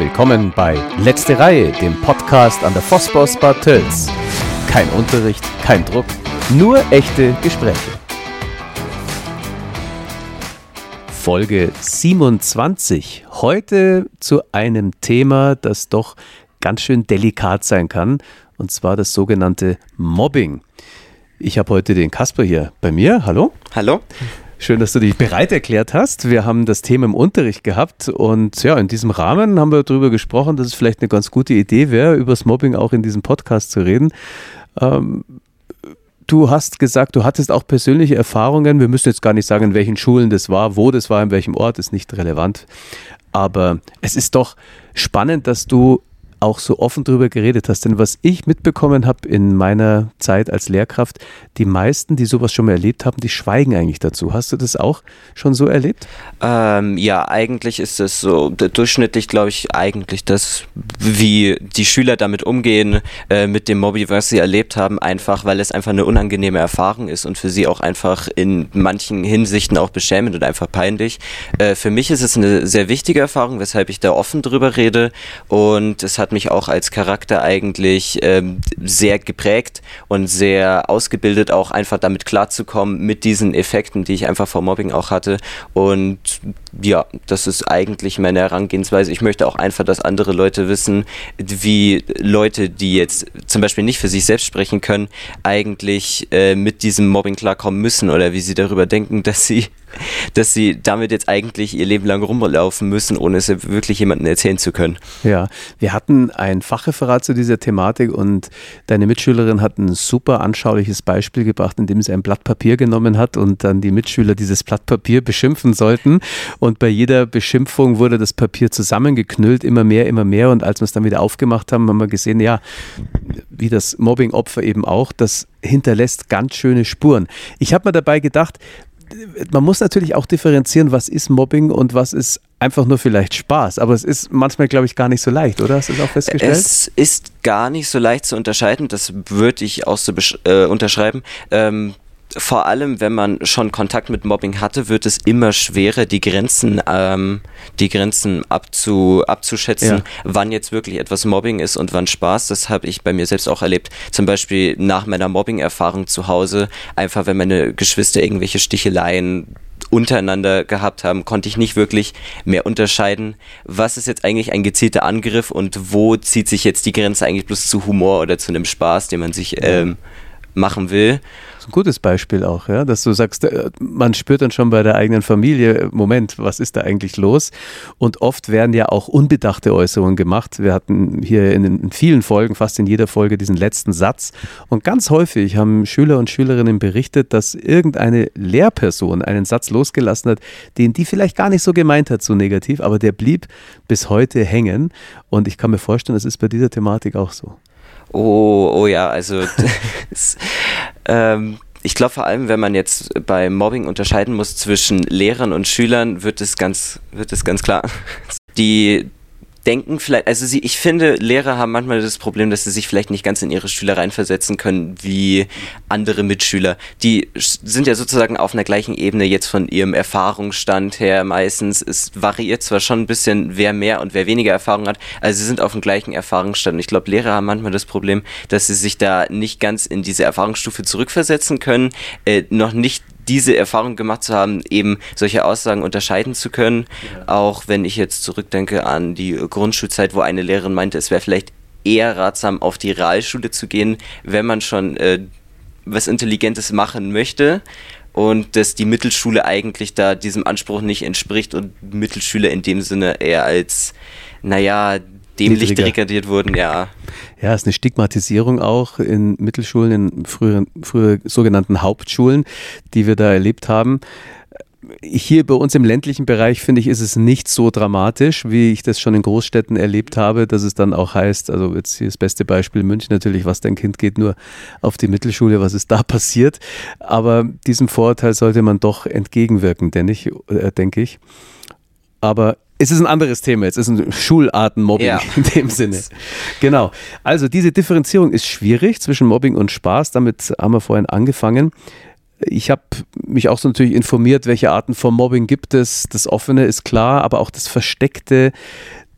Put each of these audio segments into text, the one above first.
willkommen bei Letzte Reihe, dem Podcast an der Vosper Bad Tölz. Kein Unterricht, kein Druck, nur echte Gespräche. Folge 27. Heute zu einem Thema, das doch ganz schön delikat sein kann, und zwar das sogenannte Mobbing. Ich habe heute den Kasper hier bei mir. Hallo. Hallo. Schön, dass du dich bereit erklärt hast. Wir haben das Thema im Unterricht gehabt und ja, in diesem Rahmen haben wir darüber gesprochen, dass es vielleicht eine ganz gute Idee wäre, über das Mobbing auch in diesem Podcast zu reden. Du hast gesagt, du hattest auch persönliche Erfahrungen. Wir müssen jetzt gar nicht sagen, in welchen Schulen das war, wo das war, in welchem Ort, ist nicht relevant. Aber es ist doch spannend, dass du auch so offen drüber geredet hast. Denn was ich mitbekommen habe in meiner Zeit als Lehrkraft, die meisten, die sowas schon mal erlebt haben, die schweigen eigentlich dazu. Hast du das auch schon so erlebt? Ja, eigentlich ist es so durchschnittlich, glaube ich, eigentlich das, wie die Schüler damit umgehen, mit dem Mobbing, was sie erlebt haben, einfach, weil es einfach eine unangenehme Erfahrung ist und für sie auch einfach in manchen Hinsichten auch beschämend und einfach peinlich. Für mich ist es eine sehr wichtige Erfahrung, weshalb ich da offen drüber rede, und es hat mich auch als Charakter eigentlich sehr geprägt und sehr ausgebildet, auch einfach damit klarzukommen mit diesen Effekten, die ich einfach vor Mobbing auch hatte. Und ja, das ist eigentlich meine Herangehensweise. Ich möchte auch einfach, dass andere Leute wissen, wie Leute, die jetzt zum Beispiel nicht für sich selbst sprechen können, eigentlich mit diesem Mobbing klarkommen müssen, oder wie sie darüber denken, dass sie damit jetzt eigentlich ihr Leben lang rumlaufen müssen, ohne es wirklich jemandem erzählen zu können. Ja, wir hatten ein Fachreferat zu dieser Thematik und deine Mitschülerin hat ein super anschauliches Beispiel gebracht, indem sie ein Blatt Papier genommen hat und dann die Mitschüler dieses Blatt Papier beschimpfen sollten, und bei jeder Beschimpfung wurde das Papier zusammengeknüllt, immer mehr, und als wir es dann wieder aufgemacht haben, haben wir gesehen, ja, wie das Mobbing-Opfer eben auch, das hinterlässt ganz schöne Spuren. Ich habe mir dabei gedacht, man muss natürlich auch differenzieren, was ist Mobbing und was ist einfach nur vielleicht Spaß. Aber es ist manchmal, glaube ich, gar nicht so leicht, oder? Hast du es auch festgestellt? Es ist gar nicht so leicht zu unterscheiden, das würde ich auch so unterschreiben. Vor allem, wenn man schon Kontakt mit Mobbing hatte, wird es immer schwerer, die Grenzen abzuschätzen, ja, wann jetzt wirklich etwas Mobbing ist und wann Spaß. Das habe ich bei mir selbst auch erlebt. Zum Beispiel nach meiner Mobbing-Erfahrung zu Hause, einfach wenn meine Geschwister irgendwelche Sticheleien untereinander gehabt haben, konnte ich nicht wirklich mehr unterscheiden, was ist jetzt eigentlich ein gezielter Angriff und wo zieht sich jetzt die Grenze eigentlich bloß zu Humor oder zu einem Spaß, den man sich machen will. Das ist ein gutes Beispiel auch, ja, dass du sagst, man spürt dann schon bei der eigenen Familie, Moment, was ist da eigentlich los? Und oft werden ja auch unbedachte Äußerungen gemacht. Wir hatten hier in vielen Folgen, fast in jeder Folge, diesen letzten Satz. Und ganz häufig haben Schüler und Schülerinnen berichtet, dass irgendeine Lehrperson einen Satz losgelassen hat, den die vielleicht gar nicht so gemeint hat, so negativ, aber der blieb bis heute hängen. Und ich kann mir vorstellen, das ist bei dieser Thematik auch so. Oh ja, also ich glaube, vor allem, wenn man jetzt bei Mobbing unterscheiden muss zwischen Lehrern und Schülern, wird es ganz klar. Die denken vielleicht, ich finde, Lehrer haben manchmal das Problem, dass sie sich vielleicht nicht ganz in ihre Schüler reinversetzen können wie andere Mitschüler. Die sind ja sozusagen auf einer gleichen Ebene jetzt von ihrem Erfahrungsstand her meistens. Es variiert zwar schon ein bisschen, wer mehr und wer weniger Erfahrung hat, also sie sind auf dem gleichen Erfahrungsstand. Und ich glaube, Lehrer haben manchmal das Problem, dass sie sich da nicht ganz in diese Erfahrungsstufe zurückversetzen können, noch nicht diese Erfahrung gemacht zu haben, eben solche Aussagen unterscheiden zu können. Ja. Auch wenn ich jetzt zurückdenke an die Grundschulzeit, wo eine Lehrerin meinte, es wäre vielleicht eher ratsam, auf die Realschule zu gehen, wenn man schon was Intelligentes machen möchte, und dass die Mittelschule eigentlich da diesem Anspruch nicht entspricht und Mittelschüler in dem Sinne eher als, dämlich degradiert wurden, ja. Ja, es ist eine Stigmatisierung auch in Mittelschulen, in früher sogenannten Hauptschulen, die wir da erlebt haben. Hier bei uns im ländlichen Bereich, finde ich, ist es nicht so dramatisch, wie ich das schon in Großstädten erlebt habe, dass es dann auch heißt, also jetzt hier das beste Beispiel München natürlich, was dein Kind geht nur auf die Mittelschule, was ist da passiert. Aber diesem Vorurteil sollte man doch entgegenwirken, denke ich. Aber es ist ein anderes Thema, es ist ein Schulartenmobbing, ja, in dem Sinne. Genau, also diese Differenzierung ist schwierig zwischen Mobbing und Spaß, damit haben wir vorhin angefangen. Ich habe mich auch so natürlich informiert, welche Arten von Mobbing gibt es. Das Offene ist klar, aber auch das Versteckte,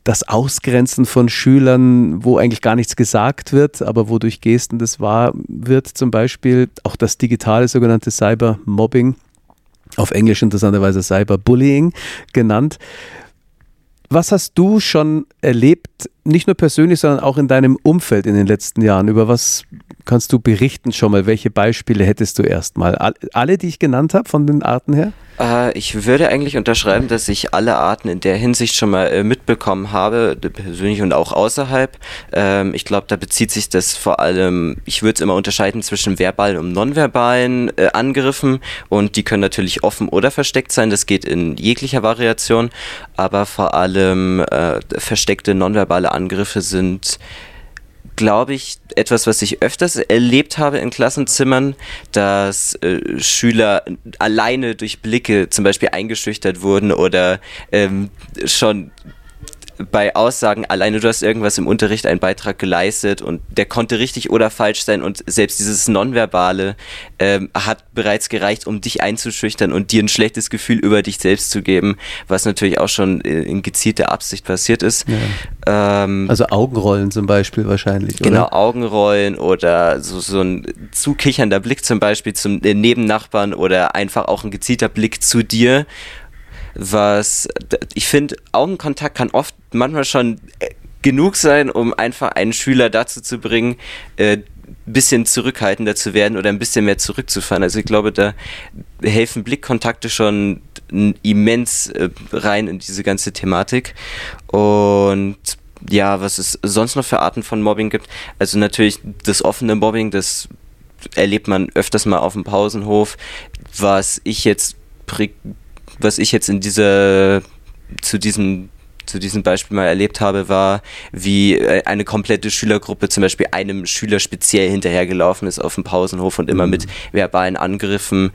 das Ausgrenzen von Schülern, wo eigentlich gar nichts gesagt wird, aber wo durch Gesten das wahr wird, zum Beispiel auch das digitale sogenannte Cybermobbing, auf Englisch interessanterweise Cyberbullying genannt. Was hast du schon erlebt, nicht nur persönlich, sondern auch in deinem Umfeld in den letzten Jahren? Über was kannst du berichten schon mal? Welche Beispiele hättest du erstmal? Alle, die ich genannt habe, von den Arten her? Ich würde eigentlich unterschreiben, dass ich alle Arten in der Hinsicht schon mal mitbekommen habe, persönlich und auch außerhalb. Ich glaube, da bezieht sich das vor allem, ich würde es immer unterscheiden zwischen verbalen und nonverbalen Angriffen, und die können natürlich offen oder versteckt sein, das geht in jeglicher Variation, aber vor allem versteckte nonverbale Angriffe sind, glaube ich, etwas, was ich öfters erlebt habe in Klassenzimmern, dass Schüler alleine durch Blicke zum Beispiel eingeschüchtert wurden oder schon bei Aussagen, alleine du hast irgendwas im Unterricht einen Beitrag geleistet und der konnte richtig oder falsch sein, und selbst dieses Nonverbale hat bereits gereicht, um dich einzuschüchtern und dir ein schlechtes Gefühl über dich selbst zu geben, was natürlich auch schon in gezielter Absicht passiert ist. Ja. Also Augenrollen zum Beispiel wahrscheinlich, oder? Genau, Augenrollen oder so ein zukichernder Blick zum Beispiel zum Nebennachbarn oder einfach auch ein gezielter Blick zu dir. Was ich finde, Augenkontakt kann manchmal schon genug sein, um einfach einen Schüler dazu zu bringen, ein bisschen zurückhaltender zu werden oder ein bisschen mehr zurückzufahren. Also ich glaube, da helfen Blickkontakte schon immens rein in diese ganze Thematik. Und ja, was es sonst noch für Arten von Mobbing gibt, also natürlich das offene Mobbing, das erlebt man öfters mal auf dem Pausenhof. Was ich jetzt zu diesem Beispiel mal erlebt habe, war, wie eine komplette Schülergruppe zum Beispiel einem Schüler speziell hinterhergelaufen ist auf dem Pausenhof und immer mit verbalen Angriffen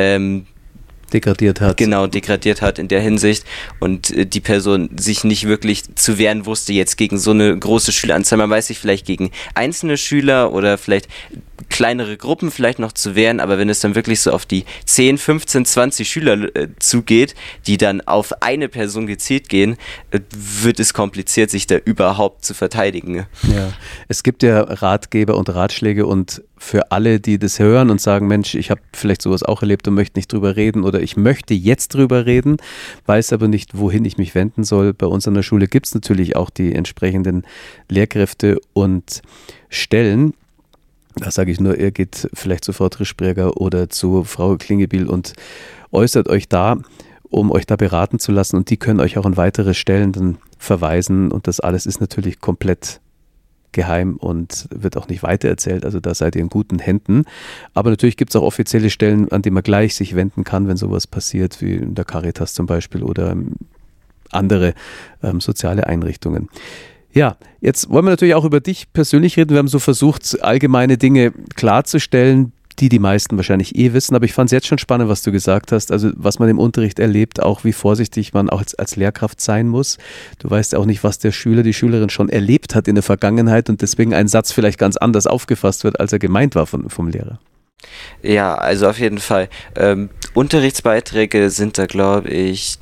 degradiert hat. Genau, degradiert hat in der Hinsicht, und die Person sich nicht wirklich zu wehren wusste jetzt gegen so eine große Schüleranzahl. Man weiß sich vielleicht gegen einzelne Schüler oder vielleicht kleinere Gruppen vielleicht noch zu wehren, aber wenn es dann wirklich so auf die 10, 15, 20 Schüler zugeht, die dann auf eine Person gezielt gehen, wird es kompliziert, sich da überhaupt zu verteidigen. Ja, es gibt ja Ratgeber und Ratschläge, und für alle, die das hören und sagen, Mensch, ich habe vielleicht sowas auch erlebt und möchte nicht drüber reden, oder ich möchte jetzt drüber reden, weiß aber nicht, wohin ich mich wenden soll. Bei uns an der Schule gibt es natürlich auch die entsprechenden Lehrkräfte und Stellen. Da sage ich nur, ihr geht vielleicht zu Frau Trischberger oder zu Frau Klingebiel und äußert euch da, um euch da beraten zu lassen, und die können euch auch an weitere Stellen dann verweisen, und das alles ist natürlich komplett geheim und wird auch nicht weitererzählt, also da seid ihr in guten Händen. Aber natürlich gibt es auch offizielle Stellen, an die man gleich sich wenden kann, wenn sowas passiert, wie in der Caritas zum Beispiel oder andere soziale Einrichtungen. Ja, jetzt wollen wir natürlich auch über dich persönlich reden. Wir haben so versucht, allgemeine Dinge klarzustellen, die meisten wahrscheinlich wissen, aber ich fand es jetzt schon spannend, was du gesagt hast, also was man im Unterricht erlebt, auch wie vorsichtig man auch als Lehrkraft sein muss. Du weißt auch nicht, was der Schüler, die Schülerin schon erlebt hat in der Vergangenheit, und deswegen ein Satz vielleicht ganz anders aufgefasst wird, als er gemeint war vom Lehrer. Ja, also auf jeden Fall. Unterrichtsbeiträge sind da, glaube ich,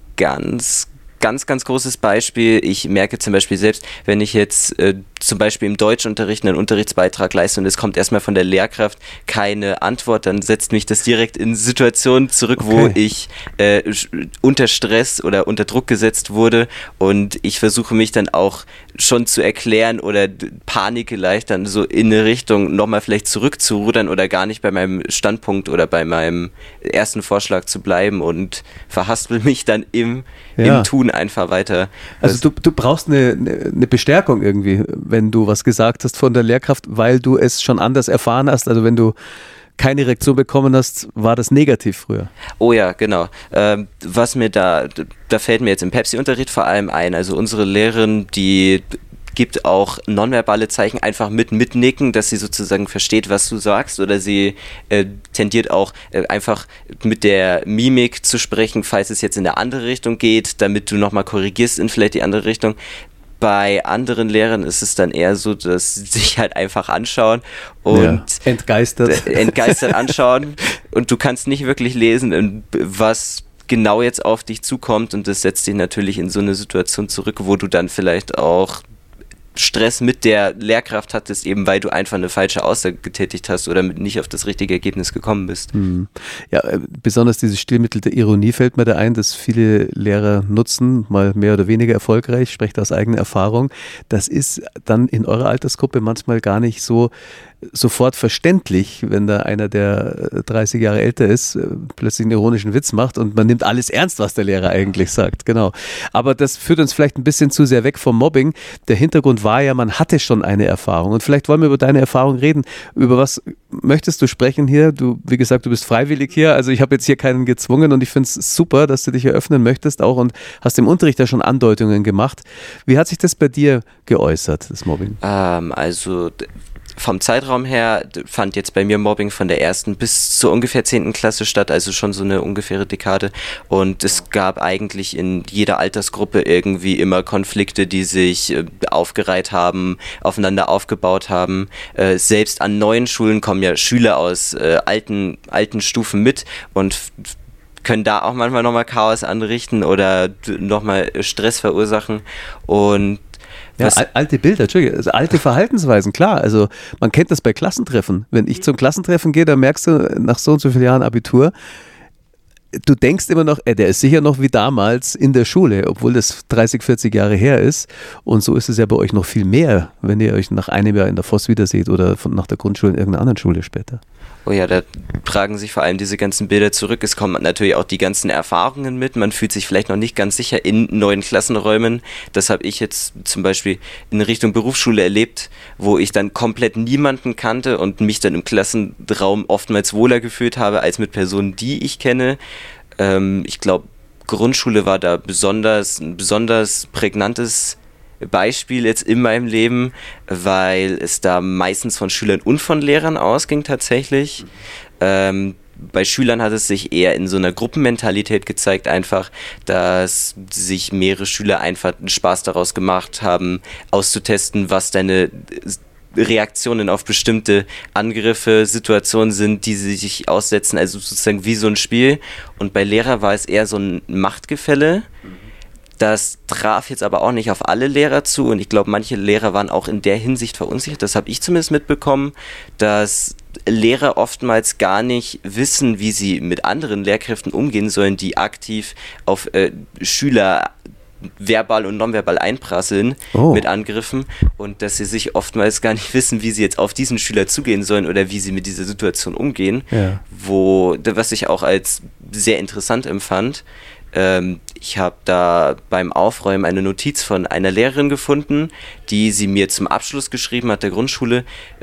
ganz großes Beispiel. Ich merke zum Beispiel selbst, wenn ich jetzt zum Beispiel im Deutschunterricht einen Unterrichtsbeitrag leiste und es kommt erstmal von der Lehrkraft keine Antwort, dann setzt mich das direkt in Situationen zurück, wo ich unter Stress oder unter Druck gesetzt wurde, und ich versuche mich dann auch schon zu erklären oder Panik vielleicht dann so in eine Richtung nochmal vielleicht zurückzurudern oder gar nicht bei meinem Standpunkt oder bei meinem ersten Vorschlag zu bleiben und verhaspel mich dann im Tun einfach weiter. Also du brauchst eine Bestärkung irgendwie, wenn du was gesagt hast von der Lehrkraft, weil du es schon anders erfahren hast. Also wenn du keine Reaktion bekommen hast, war das negativ früher. Oh ja, genau. Was mir da fällt mir jetzt im Pepsi-Unterricht vor allem ein. Also unsere Lehrerin, die gibt auch nonverbale Zeichen einfach mitnicken, dass sie sozusagen versteht, was du sagst, oder sie tendiert auch einfach mit der Mimik zu sprechen, falls es jetzt in eine andere Richtung geht, damit du nochmal korrigierst in vielleicht die andere Richtung. Bei anderen Lehrern ist es dann eher so, dass sie sich halt einfach anschauen und entgeistert anschauen, und du kannst nicht wirklich lesen, was genau jetzt auf dich zukommt und das setzt dich natürlich in so eine Situation zurück, wo du dann vielleicht auch Stress mit der Lehrkraft hattest, eben weil du einfach eine falsche Aussage getätigt hast oder nicht auf das richtige Ergebnis gekommen bist. Ja, besonders dieses Stilmittel der Ironie fällt mir da ein, das viele Lehrer nutzen, mal mehr oder weniger erfolgreich, sprecht aus eigener Erfahrung. Das ist dann in eurer Altersgruppe manchmal gar nicht so sofort verständlich, wenn da einer, der 30 Jahre älter ist, plötzlich einen ironischen Witz macht und man nimmt alles ernst, was der Lehrer eigentlich sagt. Genau. Aber das führt uns vielleicht ein bisschen zu sehr weg vom Mobbing. Der Hintergrund war ja, man hatte schon eine Erfahrung und vielleicht wollen wir über deine Erfahrung reden. Über was möchtest du sprechen hier? Du, wie gesagt, du bist freiwillig hier, also ich habe jetzt hier keinen gezwungen und ich finde es super, dass du dich eröffnen möchtest auch und hast im Unterricht ja schon Andeutungen gemacht. Wie hat sich das bei dir geäußert, das Mobbing? Also vom Zeitraum her fand jetzt bei mir Mobbing von der 1. bis zur ungefähr 10. Klasse statt, also schon so eine ungefähre Dekade. Und es gab eigentlich in jeder Altersgruppe irgendwie immer Konflikte, die sich aufgereiht haben, aufeinander aufgebaut haben. Selbst an neuen Schulen kommen ja Schüler aus alten Stufen mit und können da auch manchmal nochmal Chaos anrichten oder nochmal Stress verursachen. Und ja, alte Bilder, Entschuldigung, also alte Verhaltensweisen, klar. Also man kennt das bei Klassentreffen. Wenn ich zum Klassentreffen gehe, dann merkst du nach so und so vielen Jahren Abitur, du denkst immer noch, der ist sicher noch wie damals in der Schule, obwohl das 30, 40 Jahre her ist. Und so ist es ja bei euch noch viel mehr, wenn ihr euch nach einem Jahr in der Voss wiederseht oder nach der Grundschule in irgendeiner anderen Schule später. Oh ja, da tragen sich vor allem diese ganzen Bilder zurück. Es kommen natürlich auch die ganzen Erfahrungen mit. Man fühlt sich vielleicht noch nicht ganz sicher in neuen Klassenräumen. Das habe ich jetzt zum Beispiel in Richtung Berufsschule erlebt, wo ich dann komplett niemanden kannte und mich dann im Klassenraum oftmals wohler gefühlt habe als mit Personen, die ich kenne. Ich glaube, Grundschule war da ein besonders prägnantes Beispiel jetzt in meinem Leben, weil es da meistens von Schülern und von Lehrern ausging tatsächlich. Bei Schülern hat es sich eher in so einer Gruppenmentalität gezeigt, einfach, dass sich mehrere Schüler einfach einen Spaß daraus gemacht haben, auszutesten, was deine Reaktionen auf bestimmte Angriffe, Situationen sind, die sie sich aussetzen, also sozusagen wie so ein Spiel. Und bei Lehrer war es eher so ein Machtgefälle. Das traf jetzt aber auch nicht auf alle Lehrer zu und ich glaube, manche Lehrer waren auch in der Hinsicht verunsichert. Das habe ich zumindest mitbekommen, dass Lehrer oftmals gar nicht wissen, wie sie mit anderen Lehrkräften umgehen sollen, die aktiv auf Schüler verbal und nonverbal einprasseln mit Angriffen und dass sie sich oftmals gar nicht wissen, wie sie jetzt auf diesen Schüler zugehen sollen oder wie sie mit dieser Situation umgehen, was ich auch als sehr interessant empfand. Ich habe da beim Aufräumen eine Notiz von einer Lehrerin gefunden, die sie mir zum Abschluss geschrieben hat der Grundschule,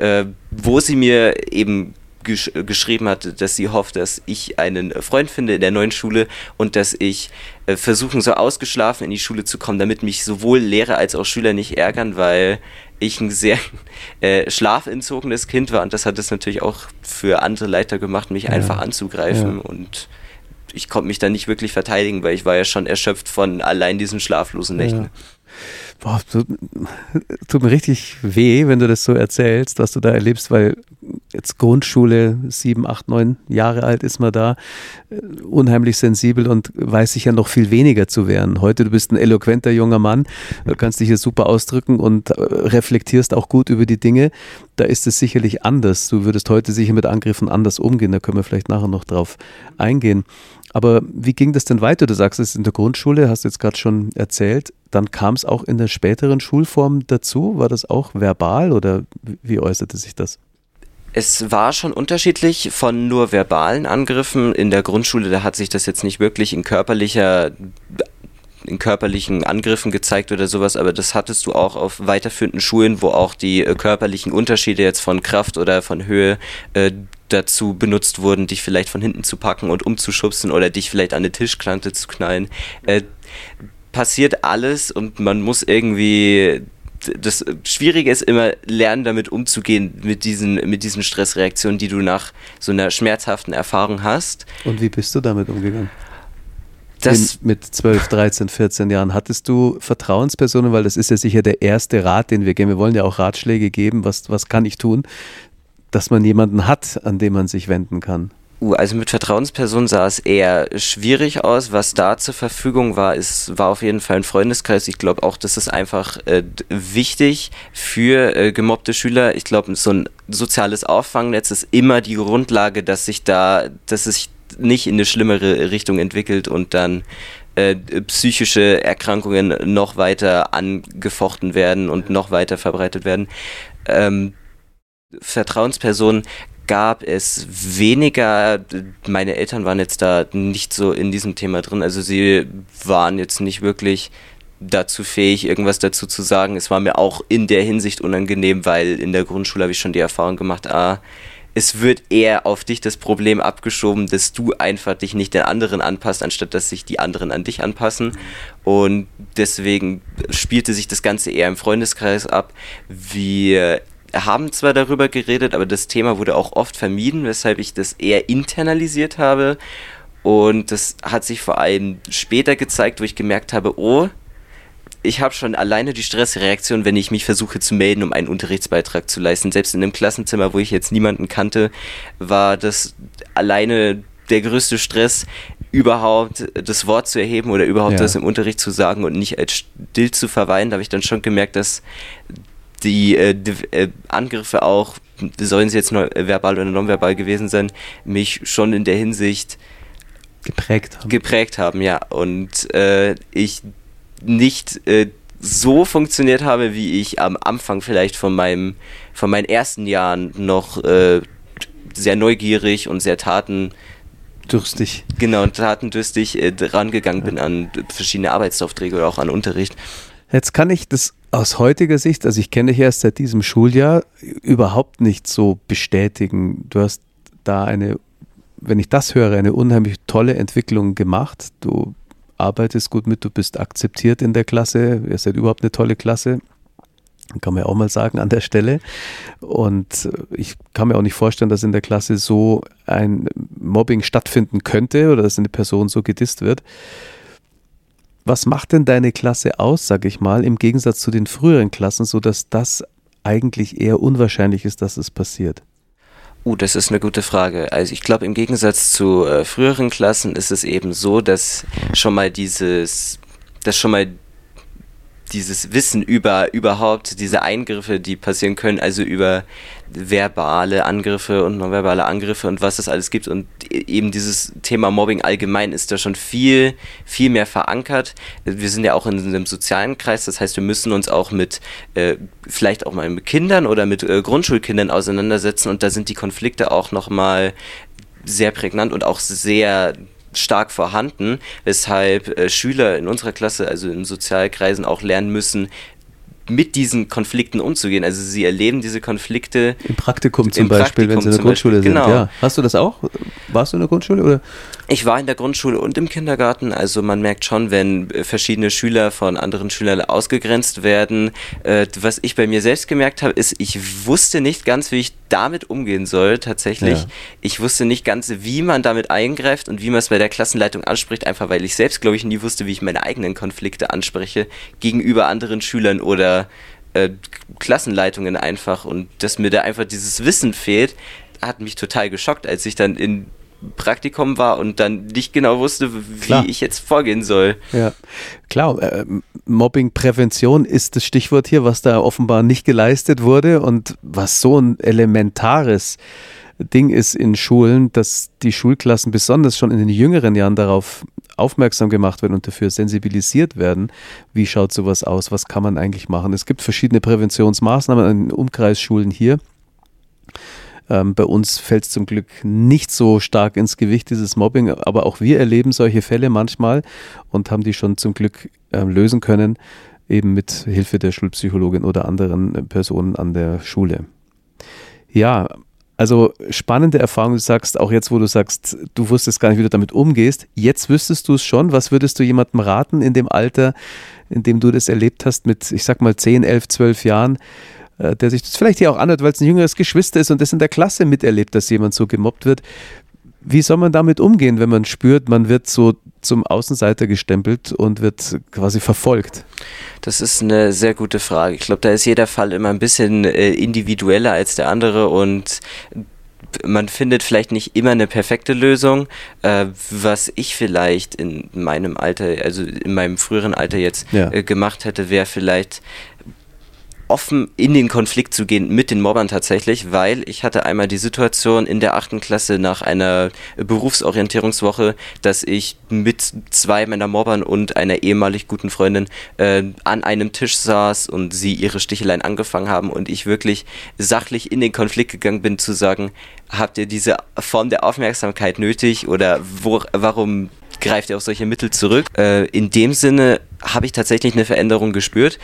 wo sie mir eben geschrieben hat, dass sie hofft, dass ich einen Freund finde in der neuen Schule und dass ich versuchen soll, ausgeschlafen in die Schule zu kommen, damit mich sowohl Lehrer als auch Schüler nicht ärgern, weil ich ein sehr schlafentzogenes Kind war und das hat es natürlich auch für andere Leiter gemacht, mich einfach anzugreifen und ich konnte mich dann nicht wirklich verteidigen, weil ich war ja schon erschöpft von allein diesen schlaflosen Nächten. Ja. Boah, tut mir richtig weh, wenn du das so erzählst, was du da erlebst, weil jetzt Grundschule, 7, 8, 9 Jahre alt ist man da, unheimlich sensibel und weiß sich ja noch viel weniger zu wehren. Heute, du bist ein eloquenter junger Mann, du kannst dich hier super ausdrücken und reflektierst auch gut über die Dinge. Da ist es sicherlich anders. Du würdest heute sicher mit Angriffen anders umgehen, da können wir vielleicht nachher noch drauf eingehen. Aber wie ging das denn weiter? Du sagst es in der Grundschule, hast du jetzt gerade schon erzählt. Dann kam es auch in der späteren Schulform dazu. War das auch verbal oder wie äußerte sich das? Es war schon unterschiedlich von nur verbalen Angriffen. In der Grundschule, da hat sich das jetzt nicht wirklich in körperlichen Angriffen gezeigt oder sowas, aber das hattest du auch auf weiterführenden Schulen, wo auch die körperlichen Unterschiede jetzt von Kraft oder von Höhe dazu benutzt wurden, dich vielleicht von hinten zu packen und umzuschubsen oder dich vielleicht an eine Tischkante zu knallen. Passiert alles und man muss irgendwie, das Schwierige ist immer, lernen damit umzugehen, mit diesen Stressreaktionen, die du nach so einer schmerzhaften Erfahrung hast. Und wie bist du damit umgegangen? Mit 12, 13, 14 Jahren, hattest du Vertrauenspersonen, weil das ist ja sicher der erste Rat, den wir geben. Wir wollen ja auch Ratschläge geben, was kann ich tun, dass man jemanden hat, an den man sich wenden kann. Also mit Vertrauenspersonen sah es eher schwierig aus. Was da zur Verfügung war, war auf jeden Fall ein Freundeskreis. Ich glaube auch, das ist einfach wichtig für gemobbte Schüler. Ich glaube, so ein soziales Auffangnetz ist immer die Grundlage, dass sich nicht in eine schlimmere Richtung entwickelt und dann psychische Erkrankungen noch weiter angefochten werden und noch weiter verbreitet werden. Vertrauenspersonen gab es weniger. Meine Eltern waren jetzt da nicht so in diesem Thema drin. Also sie waren jetzt nicht wirklich dazu fähig, irgendwas dazu zu sagen. Es war mir auch in der Hinsicht unangenehm, weil in der Grundschule habe ich schon die Erfahrung gemacht, es wird eher auf dich das Problem abgeschoben, dass du einfach dich nicht den anderen anpasst, anstatt dass sich die anderen an dich anpassen. Und deswegen spielte sich das Ganze eher im Freundeskreis ab. Wir haben zwar darüber geredet, aber das Thema wurde auch oft vermieden, weshalb ich das eher internalisiert habe. Und das hat sich vor allem später gezeigt, wo ich gemerkt habe, ich habe schon alleine die Stressreaktion, wenn ich mich versuche zu melden, um einen Unterrichtsbeitrag zu leisten. Selbst in einem Klassenzimmer, wo ich jetzt niemanden kannte, war das alleine der größte Stress, überhaupt das Wort zu erheben oder überhaupt das im Unterricht zu sagen und nicht als still zu verweilen. Da habe ich dann schon gemerkt, dass die Angriffe auch, sollen sie jetzt verbal oder nonverbal gewesen sein, mich schon in der Hinsicht geprägt haben, ja. Und ich nicht so funktioniert habe, wie ich am Anfang vielleicht von meinen ersten Jahren noch sehr neugierig und sehr tatendürstig rangegangen bin an verschiedene Arbeitsaufträge oder auch an Unterricht. Jetzt kann ich das aus heutiger Sicht, also ich kenne dich erst seit diesem Schuljahr, überhaupt nicht so bestätigen. Du hast da wenn ich das höre, eine unheimlich tolle Entwicklung gemacht. Du arbeitest gut mit, du bist akzeptiert in der Klasse, ihr seid überhaupt eine tolle Klasse, kann man ja auch mal sagen an der Stelle. Und ich kann mir auch nicht vorstellen, dass in der Klasse so ein Mobbing stattfinden könnte oder dass eine Person so gedisst wird. Was macht denn deine Klasse aus, sag ich mal, im Gegensatz zu den früheren Klassen, sodass das eigentlich eher unwahrscheinlich ist, dass es passiert? Das ist eine gute Frage. Also ich glaube, im Gegensatz zu früheren Klassen ist es eben so, dass schon mal dieses Wissen über überhaupt diese Eingriffe, die passieren können, also über verbale Angriffe und nonverbale Angriffe und was es alles gibt und eben dieses Thema Mobbing allgemein ist da schon viel, viel mehr verankert. Wir sind ja auch in einem sozialen Kreis, das heißt, wir müssen uns auch vielleicht auch mal mit Kindern oder mit Grundschulkindern auseinandersetzen und da sind die Konflikte auch nochmal sehr prägnant und auch sehr stark vorhanden, weshalb Schüler in unserer Klasse, also in Sozialkreisen, auch lernen müssen, mit diesen Konflikten umzugehen. Also sie erleben diese Konflikte im Praktikum zum Beispiel, wenn sie in der Grundschule sind. Genau. Ja. Hast du das auch? Warst du in der Grundschule oder? Ich war in der Grundschule und im Kindergarten. Also man merkt schon, wenn verschiedene Schüler von anderen Schülern ausgegrenzt werden. Was ich bei mir selbst gemerkt habe, ist, ich wusste nicht ganz, wie ich damit umgehen soll, tatsächlich. Ja. Ich wusste nicht ganz, wie man damit eingreift und wie man es bei der Klassenleitung anspricht, einfach weil ich selbst, glaube ich, nie wusste, wie ich meine eigenen Konflikte anspreche gegenüber anderen Schülern oder Klassenleitungen einfach. Und dass mir da einfach dieses Wissen fehlt, hat mich total geschockt, als ich dann in Praktikum war und dann nicht genau wusste, wie ich jetzt vorgehen soll. Ja, klar. Mobbingprävention ist das Stichwort hier, was da offenbar nicht geleistet wurde und was so ein elementares Ding ist in Schulen, dass die Schulklassen besonders schon in den jüngeren Jahren darauf aufmerksam gemacht werden und dafür sensibilisiert werden. Wie schaut sowas aus? Was kann man eigentlich machen? Es gibt verschiedene Präventionsmaßnahmen an den Umkreisschulen hier. Bei uns fällt es zum Glück nicht so stark ins Gewicht, dieses Mobbing, aber auch wir erleben solche Fälle manchmal und haben die schon zum Glück lösen können, eben mit Hilfe der Schulpsychologin oder anderen Personen an der Schule. Ja, also spannende Erfahrung, du sagst, auch jetzt, wo du sagst, du wusstest gar nicht, wie du damit umgehst, jetzt wüsstest du es schon. Was würdest du jemandem raten in dem Alter, in dem du das erlebt hast mit, ich sag mal 10, 11, 12 Jahren, der sich das vielleicht hier auch anhört, weil es ein jüngeres Geschwister ist und das in der Klasse miterlebt, dass jemand so gemobbt wird. Wie soll man damit umgehen, wenn man spürt, man wird so zum Außenseiter gestempelt und wird quasi verfolgt? Das ist eine sehr gute Frage. Ich glaube, da ist jeder Fall immer ein bisschen individueller als der andere und man findet vielleicht nicht immer eine perfekte Lösung. Was ich vielleicht in meinem Alter, also in meinem früheren Alter jetzt gemacht hätte, wäre vielleicht offen in den Konflikt zu gehen mit den Mobbern tatsächlich, weil ich hatte einmal die Situation in der 8. Klasse nach einer Berufsorientierungswoche, dass ich mit 2 meiner Mobbern und einer ehemalig guten Freundin an einem Tisch saß und sie ihre Sticheleien angefangen haben und ich wirklich sachlich in den Konflikt gegangen bin, zu sagen, habt ihr diese Form der Aufmerksamkeit nötig oder warum greift ihr auf solche Mittel zurück? In dem Sinne habe ich tatsächlich eine Veränderung gespürt,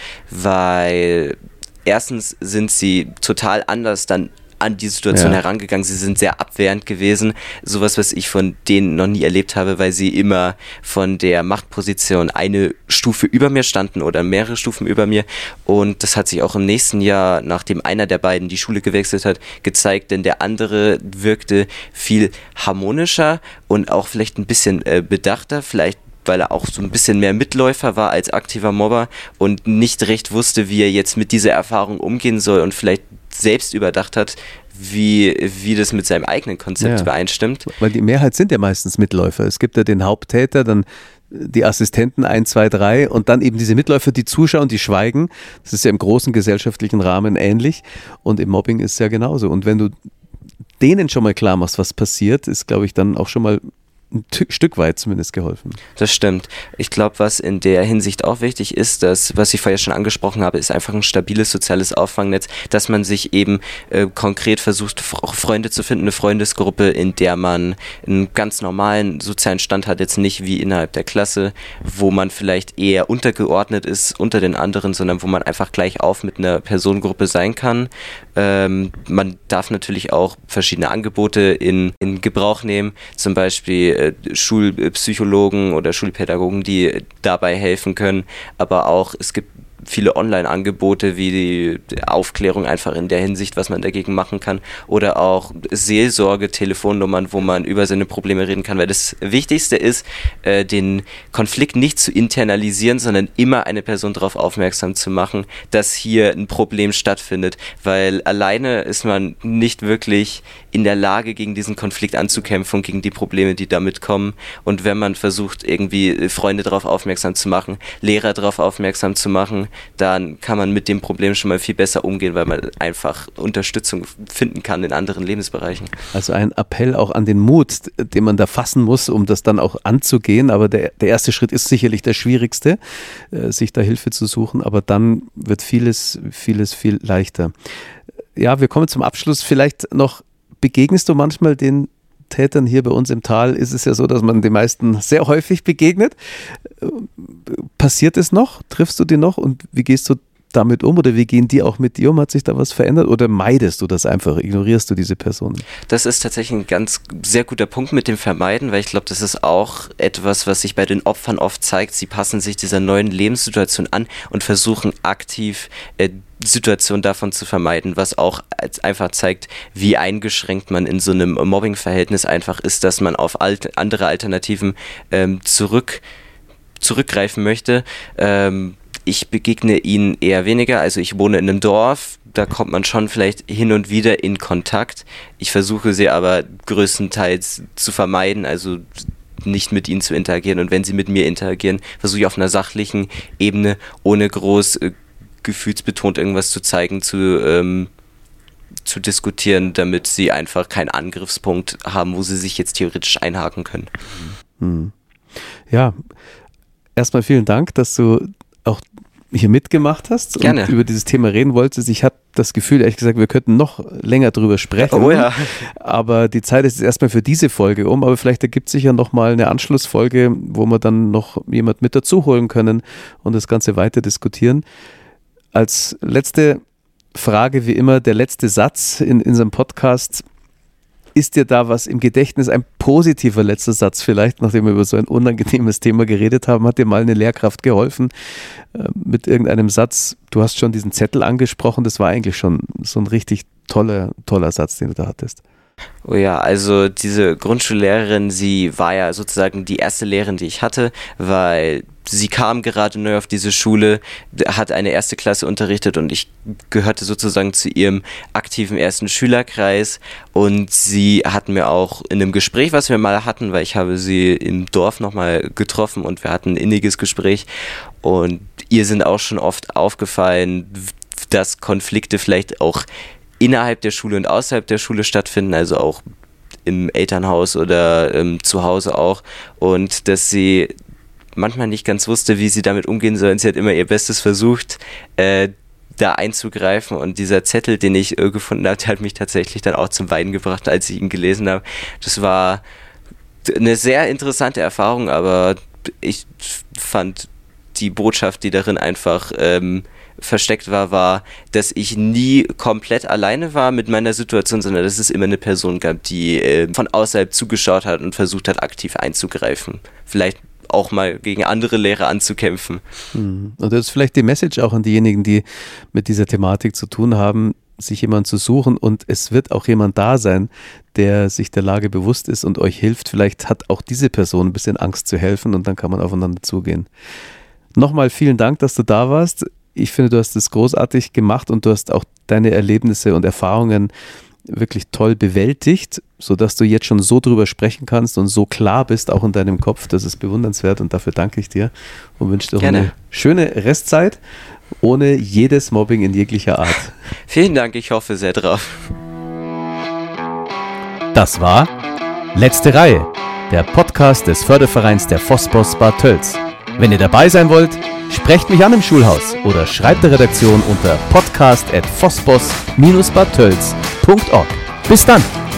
weil erstens sind sie total anders dann an die Situation herangegangen. Sie sind sehr abwehrend gewesen. Sowas, was ich von denen noch nie erlebt habe, weil sie immer von der Machtposition eine Stufe über mir standen oder mehrere Stufen über mir. Und das hat sich auch im nächsten Jahr, nachdem einer der beiden die Schule gewechselt hat, gezeigt, denn der andere wirkte viel harmonischer und auch vielleicht ein bisschen bedachter, vielleicht weil er auch so ein bisschen mehr Mitläufer war als aktiver Mobber und nicht recht wusste, wie er jetzt mit dieser Erfahrung umgehen soll und vielleicht selbst überdacht hat, wie das mit seinem eigenen Konzept übereinstimmt. Weil die Mehrheit sind ja meistens Mitläufer. Es gibt ja den Haupttäter, dann die Assistenten 1, 2, 3 und dann eben diese Mitläufer, die zuschauen, die schweigen. Das ist ja im großen gesellschaftlichen Rahmen ähnlich und im Mobbing ist es ja genauso. Und wenn du denen schon mal klar machst, was passiert, ist, glaube ich, dann auch schon mal ein Stück weit zumindest geholfen. Das stimmt. Ich glaube, was in der Hinsicht auch wichtig ist, dass, was ich vorher schon angesprochen habe, ist einfach ein stabiles soziales Auffangnetz, dass man sich eben konkret versucht, Freunde zu finden, eine Freundesgruppe, in der man einen ganz normalen sozialen Stand hat, jetzt nicht wie innerhalb der Klasse, wo man vielleicht eher untergeordnet ist unter den anderen, sondern wo man einfach gleich auf mit einer Personengruppe sein kann. Man darf natürlich auch verschiedene Angebote in Gebrauch nehmen, zum Beispiel Schulpsychologen oder Schulpädagogen, die dabei helfen können, aber auch es gibt viele Online-Angebote wie die Aufklärung einfach in der Hinsicht, was man dagegen machen kann oder auch Seelsorge, Telefonnummern, wo man über seine Probleme reden kann, weil das Wichtigste ist, den Konflikt nicht zu internalisieren, sondern immer eine Person darauf aufmerksam zu machen, dass hier ein Problem stattfindet, weil alleine ist man nicht wirklich in der Lage, gegen diesen Konflikt anzukämpfen und gegen die Probleme, die damit kommen. Und wenn man versucht, irgendwie Freunde darauf aufmerksam zu machen, Lehrer darauf aufmerksam zu machen, dann kann man mit dem Problem schon mal viel besser umgehen, weil man einfach Unterstützung finden kann in anderen Lebensbereichen. Also ein Appell auch an den Mut, den man da fassen muss, um das dann auch anzugehen. Aber der erste Schritt ist sicherlich der schwierigste, sich da Hilfe zu suchen. Aber dann wird vieles viel leichter. Ja, wir kommen zum Abschluss. Vielleicht noch, begegnest du manchmal den Tätern hier bei uns im Tal? Ist es ja so, dass man den meisten sehr häufig begegnet. Passiert es noch? Triffst du die noch? Und wie gehst du damit um? Oder wie gehen die auch mit dir um? Hat sich da was verändert? Oder meidest du das einfach? Ignorierst du diese Person? Das ist tatsächlich ein ganz sehr guter Punkt mit dem Vermeiden, weil ich glaube, das ist auch etwas, was sich bei den Opfern oft zeigt. Sie passen sich dieser neuen Lebenssituation an und versuchen aktiv Situation davon zu vermeiden, was auch einfach zeigt, wie eingeschränkt man in so einem Mobbing-Verhältnis einfach ist, dass man auf andere Alternativen zurückgreifen möchte. Ich begegne ihnen eher weniger, also ich wohne in einem Dorf, da kommt man schon vielleicht hin und wieder in Kontakt. Ich versuche sie aber größtenteils zu vermeiden, also nicht mit ihnen zu interagieren, und wenn sie mit mir interagieren, versuche ich auf einer sachlichen Ebene, ohne groß gefühlsbetont irgendwas zu zeigen, zu diskutieren, damit sie einfach keinen Angriffspunkt haben, wo sie sich jetzt theoretisch einhaken können. Ja, erstmal vielen Dank, dass du auch hier mitgemacht hast Gerne. Und über dieses Thema reden wolltest. Ich habe das Gefühl, ehrlich gesagt, wir könnten noch länger drüber sprechen. Oh ja. Aber die Zeit ist jetzt erstmal für diese Folge um. Aber vielleicht ergibt sich ja nochmal eine Anschlussfolge, wo wir dann noch jemand mit dazu holen können und das Ganze weiter diskutieren. Als letzte Frage, wie immer, der letzte Satz in unserem Podcast. Ist dir da was im Gedächtnis, ein positiver letzter Satz vielleicht, nachdem wir über so ein unangenehmes Thema geredet haben? Hat dir mal eine Lehrkraft geholfen mit irgendeinem Satz? Du hast schon diesen Zettel angesprochen, das war eigentlich schon so ein richtig toller Satz, den du da hattest. Oh ja, also diese Grundschullehrerin, sie war ja sozusagen die erste Lehrerin, die ich hatte, weil sie kam gerade neu auf diese Schule, hat eine erste Klasse unterrichtet und ich gehörte sozusagen zu ihrem aktiven ersten Schülerkreis und sie hat mir auch in einem Gespräch, was wir mal hatten, weil ich habe sie im Dorf nochmal getroffen und wir hatten ein inniges Gespräch und ihr sind auch schon oft aufgefallen, dass Konflikte vielleicht auch innerhalb der Schule und außerhalb der Schule stattfinden, also auch im Elternhaus oder zu Hause auch und dass sie manchmal nicht ganz wusste, wie sie damit umgehen soll. Und sie hat immer ihr Bestes versucht, da einzugreifen. Und dieser Zettel, den ich gefunden habe, der hat mich tatsächlich dann auch zum Weinen gebracht, als ich ihn gelesen habe. Das war eine sehr interessante Erfahrung, aber ich fand die Botschaft, die darin einfach versteckt war, dass ich nie komplett alleine war mit meiner Situation, sondern dass es immer eine Person gab, die von außerhalb zugeschaut hat und versucht hat, aktiv einzugreifen. Vielleicht auch mal gegen andere Lehrer anzukämpfen. Und das ist vielleicht die Message auch an diejenigen, die mit dieser Thematik zu tun haben, sich jemanden zu suchen und es wird auch jemand da sein, der sich der Lage bewusst ist und euch hilft. Vielleicht hat auch diese Person ein bisschen Angst zu helfen und dann kann man aufeinander zugehen. Nochmal vielen Dank, dass du da warst. Ich finde, du hast es großartig gemacht und du hast auch deine Erlebnisse und Erfahrungen wirklich toll bewältigt, sodass du jetzt schon so drüber sprechen kannst und so klar bist, auch in deinem Kopf. Das ist bewundernswert und dafür danke ich dir und wünsche dir auch eine schöne Restzeit ohne jedes Mobbing in jeglicher Art. Vielen Dank, ich hoffe sehr drauf. Das war Letzte Reihe, der Podcast des Fördervereins der Vossboss Bad Tölz. Wenn ihr dabei sein wollt, sprecht mich an im Schulhaus oder schreibt der Redaktion unter podcast@vossboss-badtölz.org. Bis dann!